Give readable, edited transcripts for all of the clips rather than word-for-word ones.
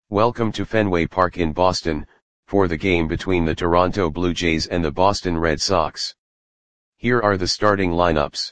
Welcome to Fenway Park in Boston, for the game between the Toronto Blue Jays and the Boston Red Sox. Here are the starting lineups.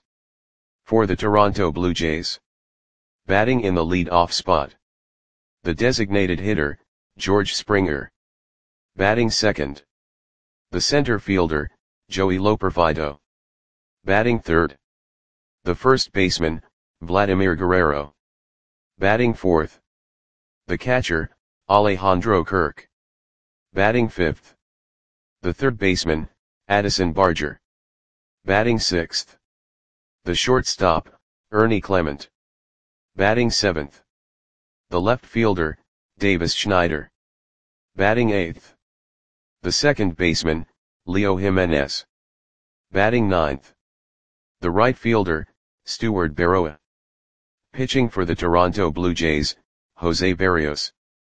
For the Toronto Blue Jays. Batting in the lead-off spot. The designated hitter, George Springer. Batting second. The center fielder, Joey Loperfido. Batting third. The first baseman, Vladimir Guerrero. Batting fourth. The catcher, Alejandro Kirk. Batting fifth. The third baseman, Addison Barger. Batting sixth. The shortstop, Ernie Clement. Batting seventh. The left fielder, Davis Schneider. Batting eighth. The second baseman, Leo Jimenez. Batting ninth. The right fielder, Stuart Berroa. Pitching for the Toronto Blue Jays, Jose Berrios.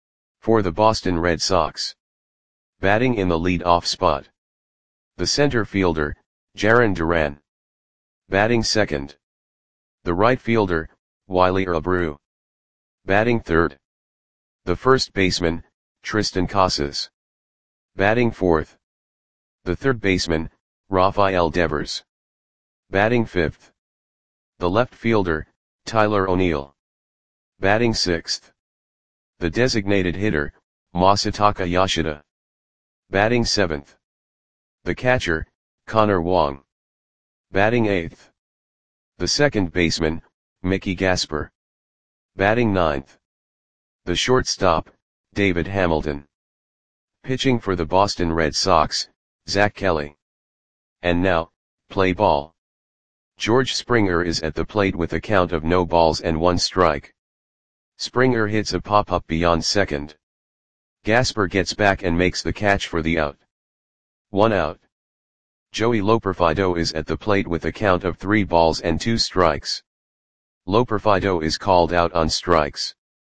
For the Boston Red Sox. Batting in the lead-off spot. The center fielder, Jarren Duran. Batting second. The right fielder, Wiley Abreu. Batting third. The first baseman, Triston Casas. Batting fourth. The third baseman, Rafael Devers. Batting fifth. The left fielder, Tyler O'Neill. Batting sixth. The designated hitter, Masataka Yoshida. Batting seventh. The catcher, Connor Wong. Batting eighth. The second baseman, Mickey Gasper. Batting ninth. The shortstop, David Hamilton. Pitching for the Boston Red Sox, Zach Kelly. And now, play ball. George Springer is at the plate with a count of no balls and one strike. Springer hits a pop-up beyond second. Gasper gets back and makes the catch for the out. 1 out. Joey Loperfido is at the plate with a count of 3 balls and 2 strikes. Loperfido is called out on strikes.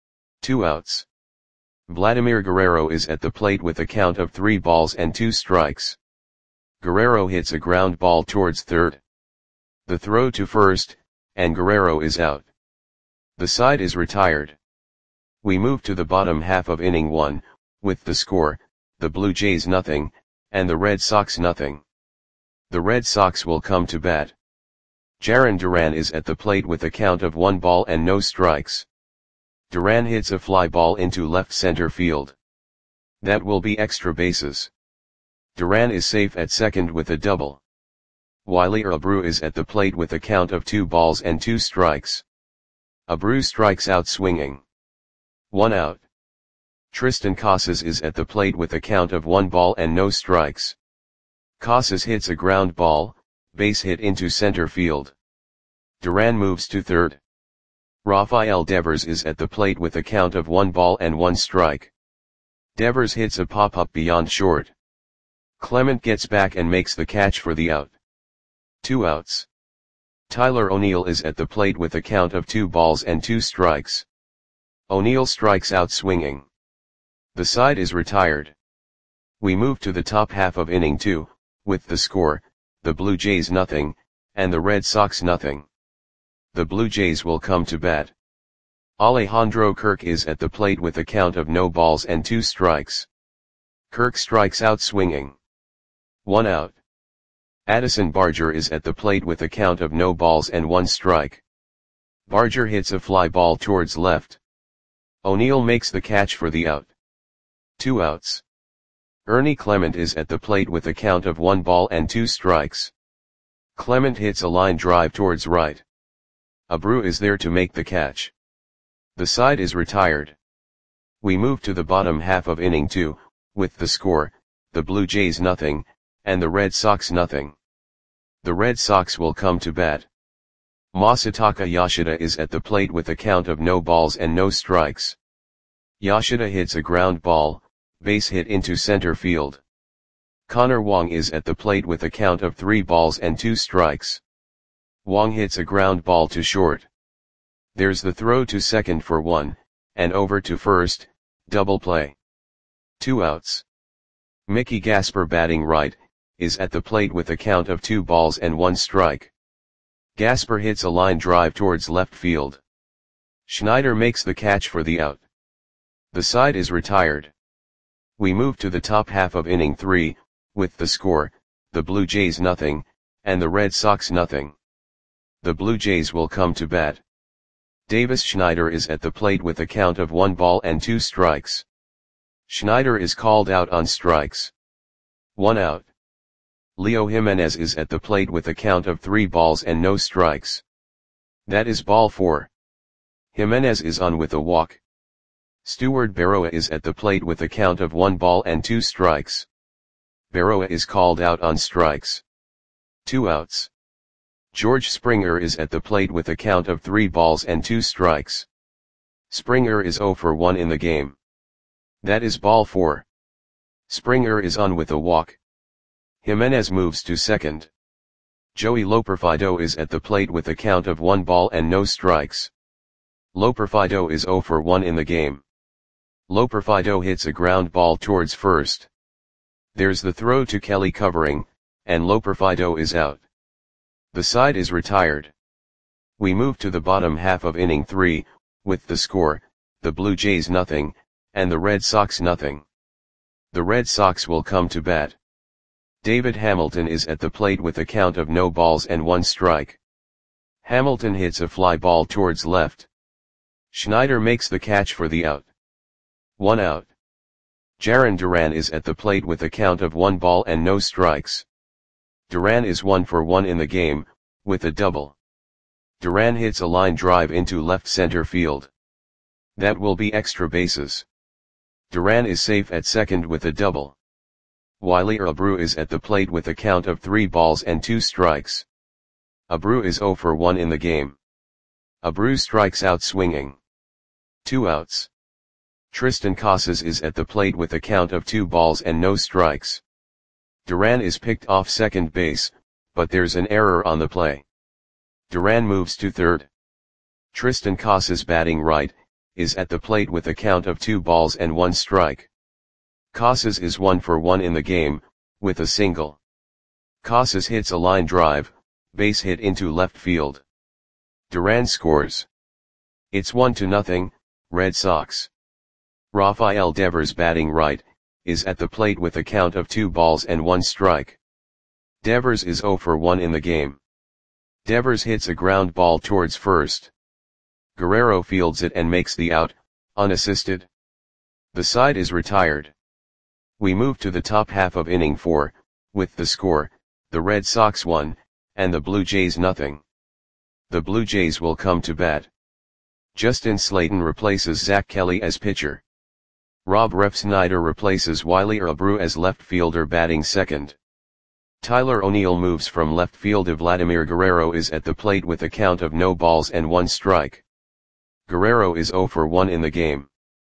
2 outs. Vladimir Guerrero is at the plate with a count of 3 balls and 2 strikes. Guerrero hits a ground ball towards third. The throw to first, and Guerrero is out. The side is retired. We move to the bottom half of inning 1, with the score, the Blue Jays nothing, and the Red Sox nothing. The Red Sox will come to bat. Jarren Duran is at the plate with a count of 1 ball and no strikes. Duran hits a fly ball into left center field. That will be extra bases. Duran is safe at second with a double. Wiley Abreu is at the plate with a count of 2 balls and 2 strikes. Abreu strikes out swinging. 1 out. Triston Casas is at the plate with a count of 1 ball and no strikes. Casas hits a ground ball, base hit into center field. Duran moves to third. Rafael Devers is at the plate with a count of 1 ball and 1 strike. Devers hits a pop-up beyond short. Clement gets back and makes the catch for the out. 2 outs. Tyler O'Neill is at the plate with a count of 2 balls and 2 strikes. O'Neill strikes out swinging. The side is retired. We move to the top half of inning 2, with the score, the Blue Jays nothing, and the Red Sox nothing. The Blue Jays will come to bat. Alejandro Kirk is at the plate with a count of no balls and 2 strikes. Kirk strikes out swinging. 1 out. Addison Barger is at the plate with a count of no balls and 1 strike. Barger hits a fly ball towards left. O'Neill makes the catch for the out. 2 outs. Ernie Clement is at the plate with a count of 1 ball and 2 strikes. Clement hits a line drive towards right. Abreu is there to make the catch. The side is retired. We move to the bottom half of inning 2, with the score, the Blue Jays nothing, and the Red Sox nothing. The Red Sox will come to bat. Masataka Yoshida is at the plate with a count of no balls and no strikes. Yoshida hits a ground ball, base hit into center field. Connor Wong is at the plate with a count of 3 balls and 2 strikes. Wong hits a ground ball to short. There's the throw to second for 1, and over to first, double play. 2 outs. Mickey Gasper batting right, is at the plate with a count of 2 balls and 1 strike. Gasper hits a line drive towards left field. Schneider makes the catch for the out. The side is retired. We move to the top half of inning 3, with the score, the Blue Jays nothing, and the Red Sox nothing. The Blue Jays will come to bat. Davis Schneider is at the plate with a count of 1 ball and 2 strikes. Schneider is called out on strikes. 1 out. Leo Jimenez is at the plate with a count of 3 balls and no strikes. That is ball 4. Jimenez is on with a walk. Stuart Berroa is at the plate with a count of 1 ball and 2 strikes. Berroa is called out on strikes. 2 outs. George Springer is at the plate with a count of 3 balls and 2 strikes. Springer is 0 for 1 in the game. That is ball 4. Springer is on with a walk. Jimenez moves to second. Joey Loperfido is at the plate with a count of 1 ball and no strikes. Loperfido is 0 for 1 in the game. Loperfido hits a ground ball towards first. There's the throw to Kelly covering, and Loperfido is out. The side is retired. We move to the bottom half of inning 3, with the score, the Blue Jays nothing, and the Red Sox nothing. The Red Sox will come to bat. David Hamilton is at the plate with a count of no balls and 1 strike. Hamilton hits a fly ball towards left. Schneider makes the catch for the out. 1 out. Jarren Duran is at the plate with a count of 1 ball and no strikes. Duran is 1 for 1 in the game, with a double. Duran hits a line drive into left center field. That will be extra bases. Duran is safe at second with a double. Wiley Abreu is at the plate with a count of 3 balls and 2 strikes. Abreu is 0 for 1 in the game. Abreu strikes out swinging. 2 outs. Tristan Casas is at the plate with a count of 2 balls and no strikes. Duran is picked off second base, but there's an error on the play. Duran moves to third. Tristan Casas, batting right, is at the plate with a count of 2 balls and 1 strike. Casas is 1 for 1 in the game, with a single. Casas hits a line drive, base hit into left field. Duran scores. It's 1-0, Red Sox. Rafael Devers, batting right, is at the plate with a count of 2 balls and 1 strike. Devers is 0 for 1 in the game. Devers hits a ground ball towards first. Guerrero fields it and makes the out, unassisted. The side is retired. We move to the top half of inning 4, with the score, the Red Sox 1, and the Blue Jays nothing. The Blue Jays will come to bat. Justin Slayton replaces Zach Kelly as pitcher. Rob Refsnyder replaces Wiley Abreu as left fielder, batting second. Tyler O'Neill moves from left field. Vladimir Guerrero is at the plate with a count of no balls and 1 strike. Guerrero is 0 for 1 in the game.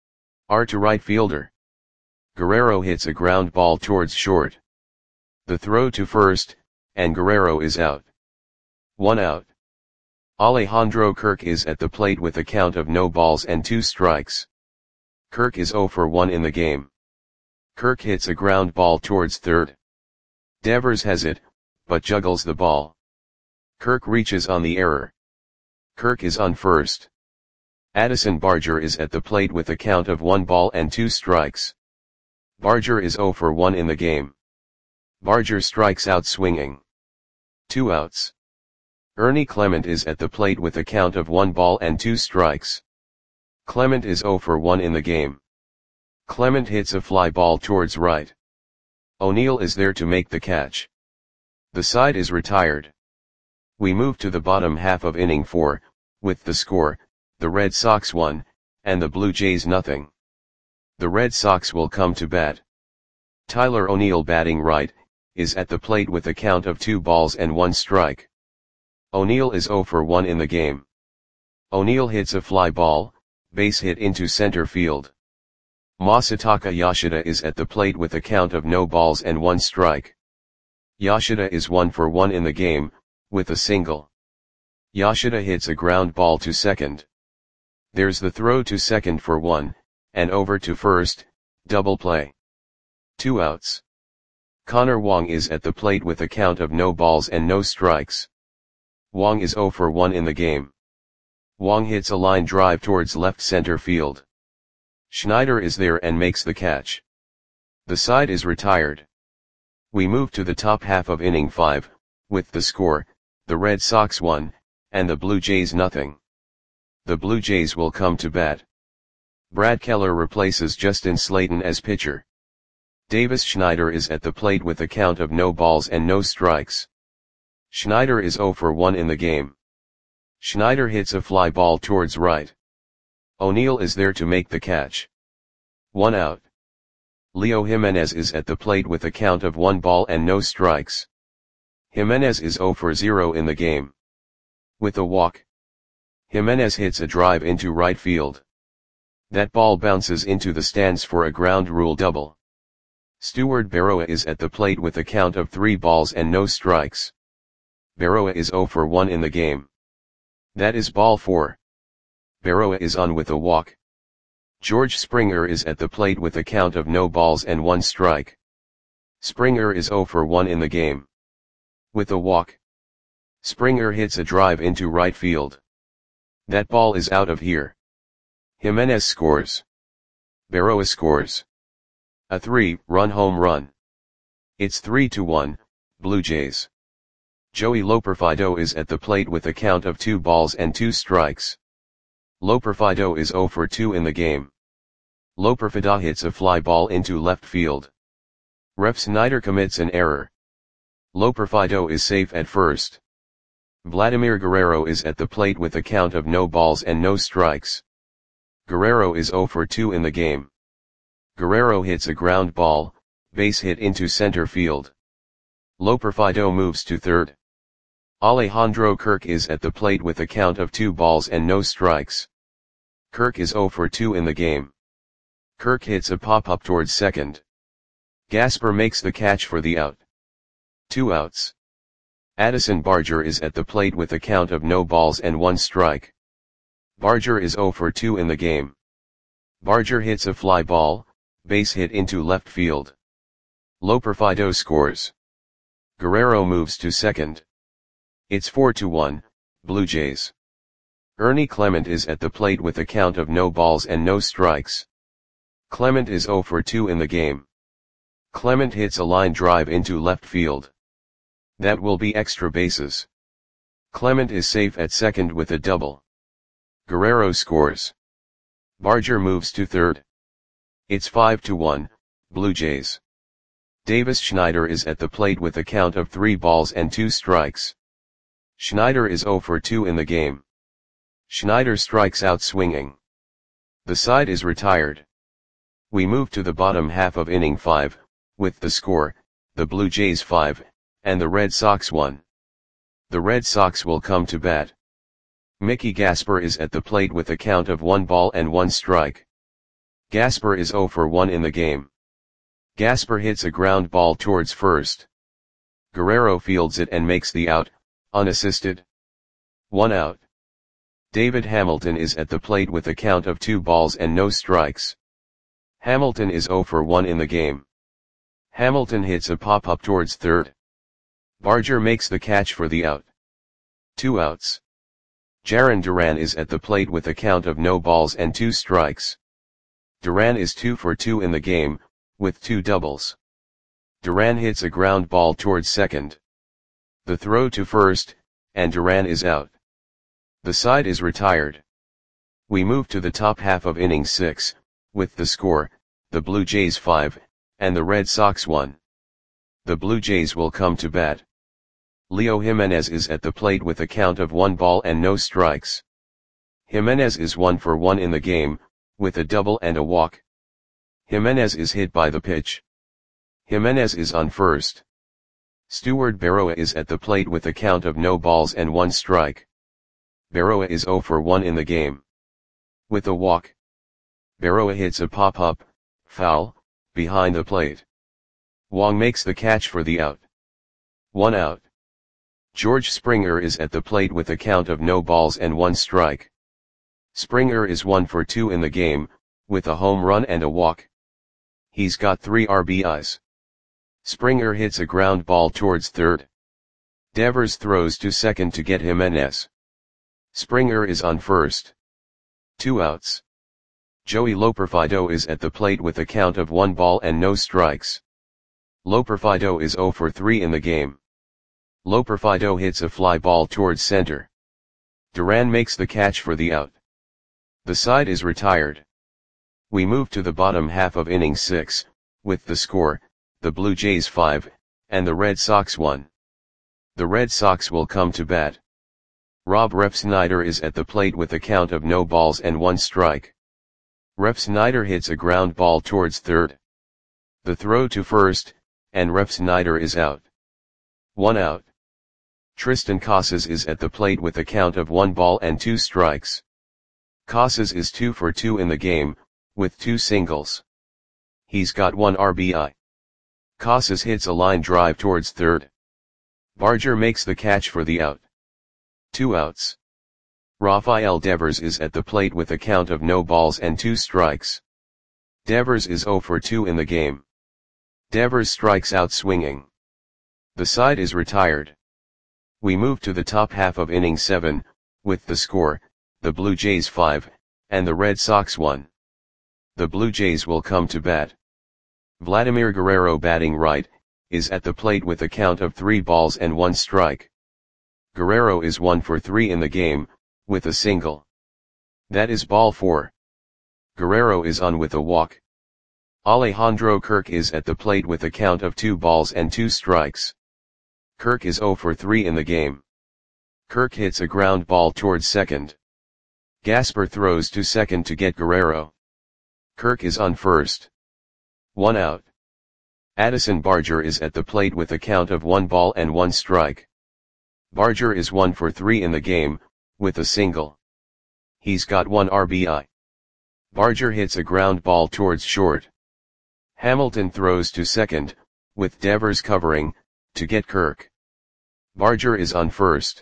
To right fielder. Guerrero hits a ground ball towards short. The throw to first, and Guerrero is out. 1 out. Alejandro Kirk is at the plate with a count of no balls and 2 strikes. Kirk is 0 for 1 in the game. Kirk hits a ground ball towards third. Devers has it, but juggles the ball. Kirk reaches on the error. Kirk is on first. Addison Barger is at the plate with a count of 1 ball and 2 strikes. Barger is 0 for 1 in the game. Barger strikes out swinging. 2 outs. Ernie Clement is at the plate with a count of 1 ball and 2 strikes. Clement is 0 for 1 in the game. Clement hits a fly ball towards right. O'Neill is there to make the catch. The side is retired. We move to the bottom half of inning 4, with the score, the Red Sox 1, and the Blue Jays nothing. The Red Sox will come to bat. Tyler O'Neill, batting right, is at the plate with a count of 2 balls and 1 strike. O'Neill is 0 for 1 in the game. O'Neill hits a fly ball, base hit into center field. Masataka Yoshida is at the plate with a count of no balls and 1 strike. Yoshida is 1 for 1 in the game, with a single. Yoshida hits a ground ball to second. There's the throw to second for 1, and over to first, double play. 2 outs. Connor Wong is at the plate with a count of no balls and no strikes. Wong is 0 for 1 in the game. Wong hits a line drive towards left center field. Schneider is there and makes the catch. The side is retired. We move to the top half of inning 5, with the score, the Red Sox 1, and the Blue Jays nothing. The Blue Jays will come to bat. Brad Keller replaces Justin Slayton as pitcher. Davis Schneider is at the plate with a count of no balls and no strikes. Schneider is 0 for 1 in the game. Schneider hits a fly ball towards right. O'Neill is there to make the catch. 1 out. Leo Jimenez is at the plate with a count of 1 ball and no strikes. Jimenez is 0 for 0 in the game. With a walk, Jimenez hits a drive into right field. That ball bounces into the stands for a ground rule double. Stewart Berroa is at the plate with a count of 3 balls and no strikes. Berroa is 0 for 1 in the game. That is ball 4. Berroa is on with a walk. George Springer is at the plate with a count of no balls and 1 strike. Springer is 0 for 1 in the game. With a walk, Springer hits a drive into right field. That ball is out of here. Jimenez scores. Berroa scores. A 3-run home run. It's 3-1, Blue Jays. Joey Loperfido is at the plate with a count of 2 balls and 2 strikes. Loperfido is 0 for 2 in the game. Loperfido hits a fly ball into left field. Ref Snyder commits an error. Loperfido is safe at first. Vladimir Guerrero is at the plate with a count of no balls and no strikes. Guerrero is 0 for 2 in the game. Guerrero hits a ground ball, base hit into center field. Loperfido moves to third. Alejandro Kirk is at the plate with a count of 2 balls and no strikes. Kirk is 0 for 2 in the game. Kirk hits a pop-up towards second. Gasper makes the catch for the out. 2 outs. Addison Barger is at the plate with a count of no balls and 1 strike. Barger is 0 for 2 in the game. Barger hits a fly ball, base hit into left field. Loperfido scores. Guerrero moves to second. It's 4-1, Blue Jays. Ernie Clement is at the plate with a count of no balls and no strikes. Clement is 0 for 2 in the game. Clement hits a line drive into left field. That will be extra bases. Clement is safe at second with a double. Guerrero scores. Barger moves to third. It's 5-1, Blue Jays. Davis Schneider is at the plate with a count of 3 balls and 2 strikes. Schneider is 0 for 2 in the game. Schneider strikes out swinging. The side is retired. We move to the bottom half of inning 5, with the score, the Blue Jays 5, and the Red Sox 1. The Red Sox will come to bat. Mickey Gasper is at the plate with a count of 1 ball and 1 strike. Gasper is 0 for 1 in the game. Gasper hits a ground ball towards first. Guerrero fields it and makes the out, unassisted. 1 out. David Hamilton is at the plate with a count of 2 balls and no strikes. Hamilton is 0 for 1 in the game. Hamilton hits a pop-up towards third. Barger makes the catch for the out. 2 outs. Jarren Duran is at the plate with a count of no balls and 2 strikes. Duran is 2 for 2 in the game, with 2 doubles. Duran hits a ground ball towards second. The throw to first, and Duran is out. The side is retired. We move to the top half of inning 6, with the score, the Blue Jays 5, and the Red Sox 1. The Blue Jays will come to bat. Leo Jimenez is at the plate with a count of 1 ball and no strikes. Jimenez is 1 for 1 in the game, with a double and a walk. Jimenez is hit by the pitch. Jimenez is on first. Stewart Berroa is at the plate with a count of no balls and 1 strike. Berroa is 0 for 1 in the game. With a walk, Berroa hits a pop-up, foul, behind the plate. Wong makes the catch for the out. 1 out. George Springer is at the plate with a count of no balls and 1 strike. Springer is 1 for 2 in the game, with a home run and a walk. He's got 3 RBIs. Springer hits a ground ball towards third. Devers throws to second to get Jimenez. Springer is on first. 2 outs. Joey Loperfido is at the plate with a count of 1 ball and no strikes. Loperfido is 0 for 3 in the game. Loperfido hits a fly ball towards center. Duran makes the catch for the out. The side is retired. We move to the bottom half of inning 6, with the score, the Blue Jays 5, and the Red Sox 1. The Red Sox will come to bat. Rob Refsnyder is at the plate with a count of no balls and 1 strike. Refsnyder hits a ground ball towards third. The throw to first, and Refsnyder is out. 1 out. Tristan Casas is at the plate with a count of 1 ball and 2 strikes. Casas is 2 for 2 in the game, with 2 singles. He's got 1 RBI. Casas hits a line drive towards third. Barger makes the catch for the out. 2 outs. Rafael Devers is at the plate with a count of no balls and 2 strikes. Devers is 0 for 2 in the game. Devers strikes out swinging. The side is retired. We move to the top half of inning 7, with the score, the Blue Jays 5, and the Red Sox 1. The Blue Jays will come to bat. Vladimir Guerrero, batting right, is at the plate with a count of 3 balls and 1 strike. Guerrero is 1 for 3 in the game, with a single. That is ball 4. Guerrero is on with a walk. Alejandro Kirk is at the plate with a count of 2 balls and 2 strikes. Kirk is 0 for 3 in the game. Kirk hits a ground ball towards second. Gasper throws to second to get Guerrero. Kirk is on first. 1 out. Addison Barger is at the plate with a count of 1 ball and 1 strike. Barger is 1 for 3 in the game, with a single. He's got 1 RBI. Barger hits a ground ball towards short. Hamilton throws to second, with Devers covering, to get Kirk. Barger is on first.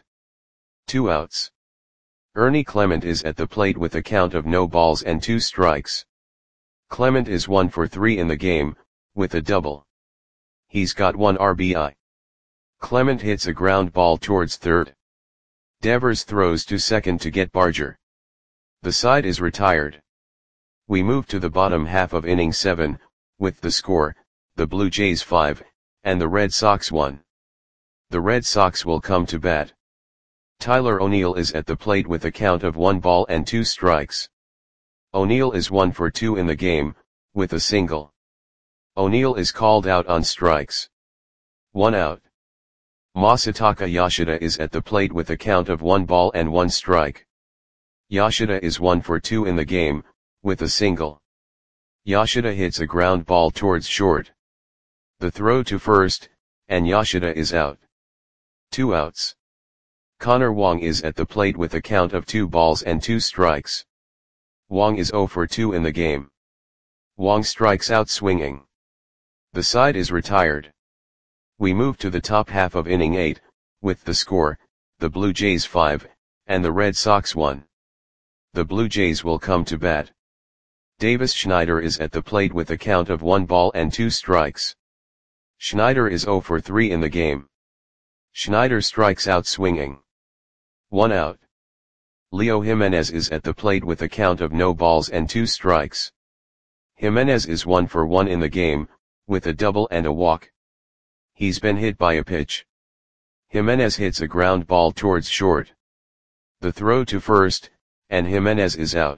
2 outs. Ernie Clement is at the plate with a count of no balls and 2 strikes. Clement is 1 for 3 in the game, with a double. He's got 1 RBI. Clement hits a ground ball towards third. Devers throws to second to get Barger. The side is retired. We move to the bottom half of inning 7, with the score, the Blue Jays 5, and the Red Sox 1. The Red Sox will come to bat. Tyler O'Neill is at the plate with a count of 1 ball and 2 strikes. O'Neill is 1 for 2 in the game, with a single. O'Neill is called out on strikes. 1 out. Masataka Yoshida is at the plate with a count of 1 ball and 1 strike. Yoshida is 1 for 2 in the game, with a single. Yoshida hits a ground ball towards short. The throw to first, and Yoshida is out. 2 outs. Connor Wong is at the plate with a count of 2 balls and 2 strikes. Wong is 0 for 2 in the game. Wong strikes out swinging. The side is retired. We move to the top half of inning 8, with the score, the Blue Jays 5, and the Red Sox 1. The Blue Jays will come to bat. Davis Schneider is at the plate with a count of 1 ball and 2 strikes. Schneider is 0 for 3 in the game. Schneider strikes out swinging. 1 out. Leo Jimenez is at the plate with a count of no balls and 2 strikes. Jimenez is 1 for 1 in the game, with a double and a walk. He's been hit by a pitch. Jimenez hits a ground ball towards short. The throw to first, and Jimenez is out.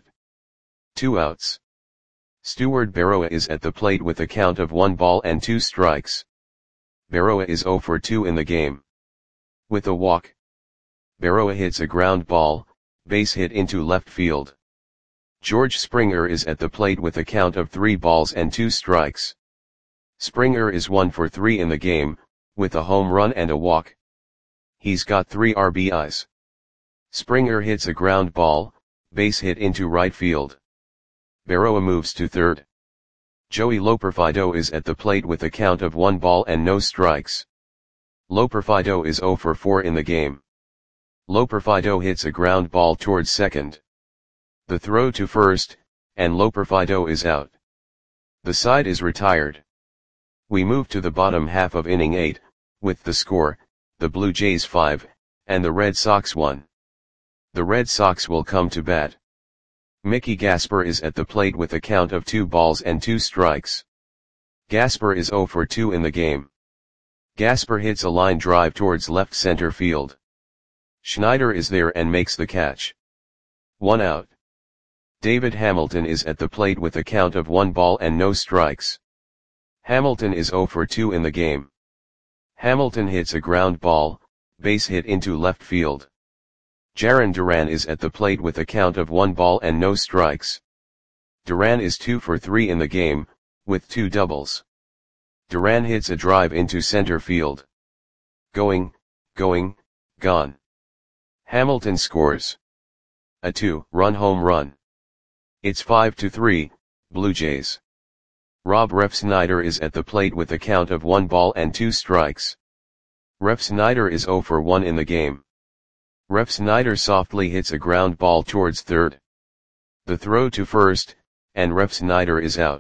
2 outs. Stuart Berroa is at the plate with a count of 1 ball and 2 strikes. Berroa is 0 for 2 in the game. With a walk. Berroa hits a ground ball, base hit into left field. George Springer is at the plate with a count of 3 balls and 2 strikes. Springer is 1 for 3 in the game, with a home run and a walk. He's got 3 RBIs. Springer hits a ground ball, base hit into right field. Berroa moves to third. Joey Loperfido is at the plate with a count of 1 ball and no strikes. Loperfido is 0 for 4 in the game. Loperfido hits a ground ball towards second. The throw to first, and Loperfido is out. The side is retired. We move to the bottom half of inning 8, with the score, the Blue Jays 5, and the Red Sox 1. The Red Sox will come to bat. Mickey Gasper is at the plate with a count of 2 balls and 2 strikes. Gasper is 0 for 2 in the game. Gasper hits a line drive towards left center field. Schneider is there and makes the catch. 1 out. David Hamilton is at the plate with a count of 1 ball and no strikes. Hamilton is 0 for 2 in the game. Hamilton hits a ground ball, base hit into left field. Jarren Duran is at the plate with a count of 1 ball and no strikes. Duran is 2 for 3 in the game, with 2 doubles. Duran hits a drive into center field. Going, gone. Hamilton scores a 2-run home run. It's 5-3, Blue Jays. Rob Refsnyder is at the plate with a count of 1 ball and 2 strikes. Refsnyder is 0 for 1 in the game. Refsnyder softly hits a ground ball towards third. The throw to first, and Refsnyder is out.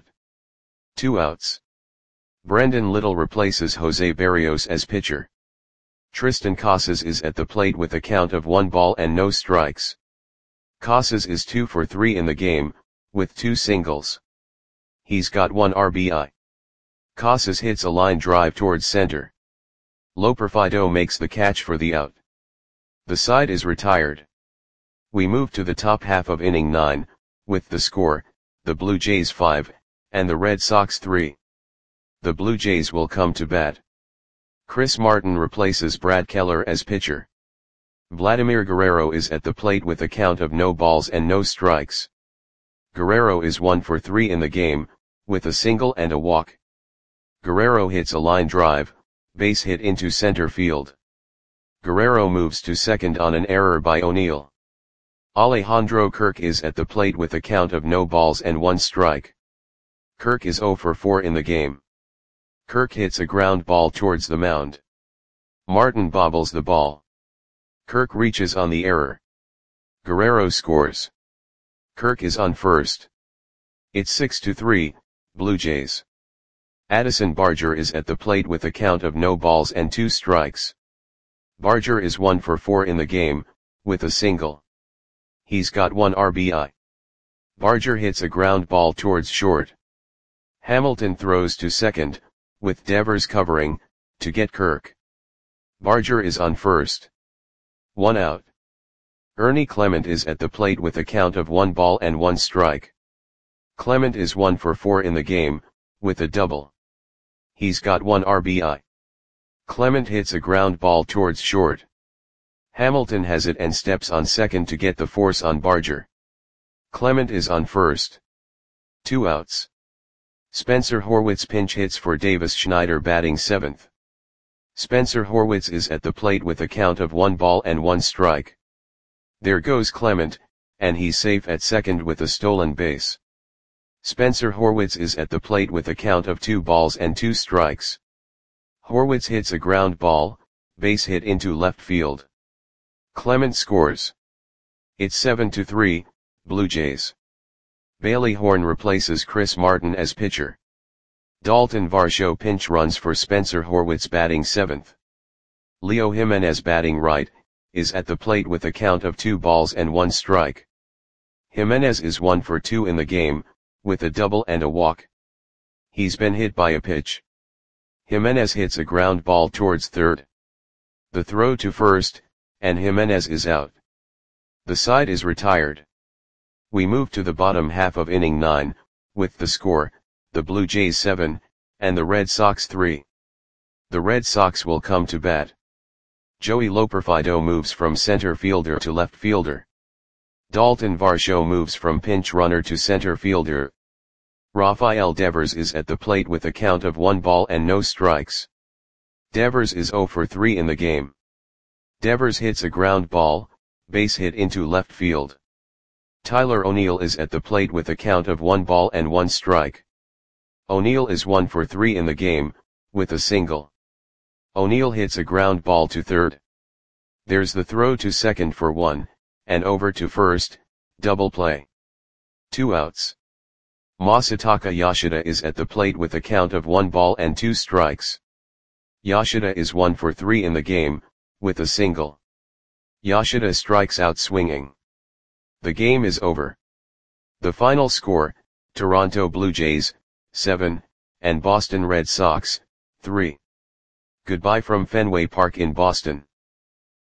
2 outs. Brendan Little replaces Jose Berrios as pitcher. Tristan Casas is at the plate with a count of 1 ball and no strikes. Casas is 2 for 3 in the game, with 2 singles. He's got 1 RBI. Casas hits a line drive towards center. Loperfido makes the catch for the out. The side is retired. We move to the top half of inning 9, with the score, the Blue Jays 5, and the Red Sox 3. The Blue Jays will come to bat. Chris Martin replaces Brad Keller as pitcher. Vladimir Guerrero is at the plate with a count of no balls and no strikes. Guerrero is 1 for 3 in the game, with a single and a walk. Guerrero hits a line drive, base hit into center field. Guerrero moves to second on an error by O'Neill. Alejandro Kirk is at the plate with a count of no balls and 1 strike. Kirk is 0 for 4 in the game. Kirk hits a ground ball towards the mound. Martin bobbles the ball. Kirk reaches on the error. Guerrero scores. Kirk is on first. It's 6-3, Blue Jays. Addison Barger is at the plate with a count of no balls and 2 strikes. Barger is 1 for 4 in the game, with a single. He's got 1 RBI. Barger hits a ground ball towards short. Hamilton throws to second, with Devers covering, to get Kirk. Barger is on first. 1 out. Ernie Clement is at the plate with a count of 1 ball and 1 strike. Clement is 1 for 4 in the game, with a double. He's got 1 RBI. Clement hits a ground ball towards short. Hamilton has it and steps on second to get the force on Barger. Clement is on first. 2 outs. Spencer Horwitz pinch hits for Davis Schneider batting 7th. Spencer Horwitz is at the plate with a count of 1 ball and 1 strike. There goes Clement, and he's safe at second with a stolen base. Spencer Horwitz is at the plate with a count of 2 balls and 2 strikes. Horwitz hits a ground ball, base hit into left field. Clement scores. It's 7-3, Blue Jays. Bailey Horn replaces Chris Martin as pitcher. Dalton Varsho pinch runs for Spencer Horwitz batting 7th. Leo Jimenez batting right, is at the plate with a count of 2 balls and 1 strike. Jimenez is 1 for 2 in the game, with a double and a walk. He's been hit by a pitch. Jimenez hits a ground ball towards third. The throw to first, and Jimenez is out. The side is retired. We move to the bottom half of inning 9, with the score, the Blue Jays 7, and the Red Sox 3. The Red Sox will come to bat. Joey Loperfido moves from center fielder to left fielder. Dalton Varsho moves from pinch runner to center fielder. Rafael Devers is at the plate with a count of 1 ball and no strikes. Devers is 0 for 3 in the game. Devers hits a ground ball, base hit into left field. Tyler O'Neill is at the plate with a count of 1 ball and 1 strike. O'Neill is 1 for 3 in the game, with a single. O'Neill hits a ground ball to third. There's the throw to second for 1, and over to first, double play. 2 outs. Masataka Yoshida is at the plate with a count of 1 ball and 2 strikes. Yoshida is 1 for 3 in the game, with a single. Yoshida strikes out swinging. The game is over. The final score, Toronto Blue Jays, 7, and Boston Red Sox, 3. Goodbye from Fenway Park in Boston.